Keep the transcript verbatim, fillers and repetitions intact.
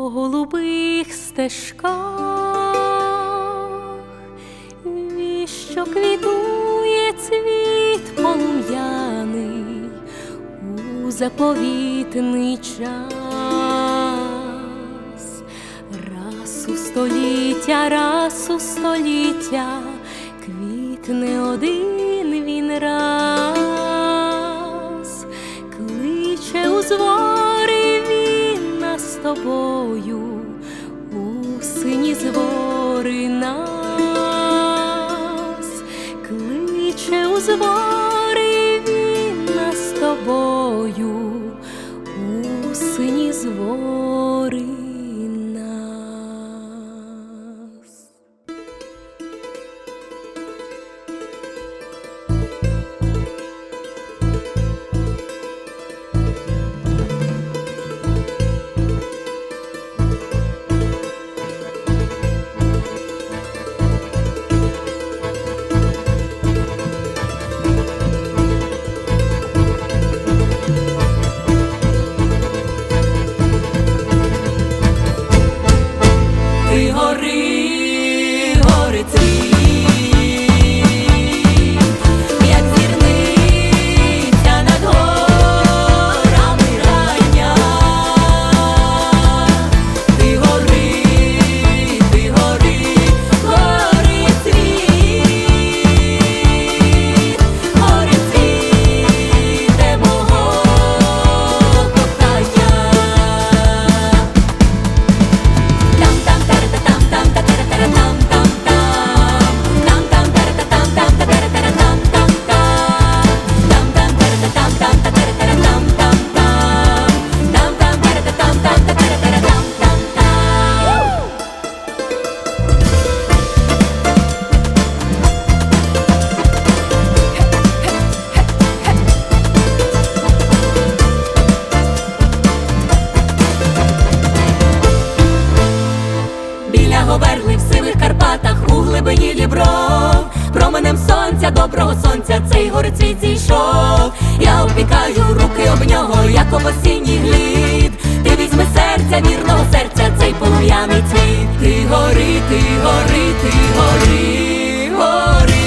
голубих стежках, і що квітує цвіт полум'яний у заповітний час. Раз у століття, раз у століття квітне один він раз, кличе у звори він нас з тобою, у сині звори нас, кличе у звори він нас з тобою, у сині звори нас. Ти гори, гори цвіт, як зірниця над горами рання. Ти гори, ти гори, гори цвіт, гори цвіте мого кохання. Біля Говерли в сивих Карпатах, у глибині Дібров, променем сонця, доброго сонця, цей горицвіт зійшов. Я обпікаю руки об нього, як об осінній глід. Ти візьми серця, вірного серця, цей полум'яний цвіт. Ти гори, ти гори, ти гори, гори.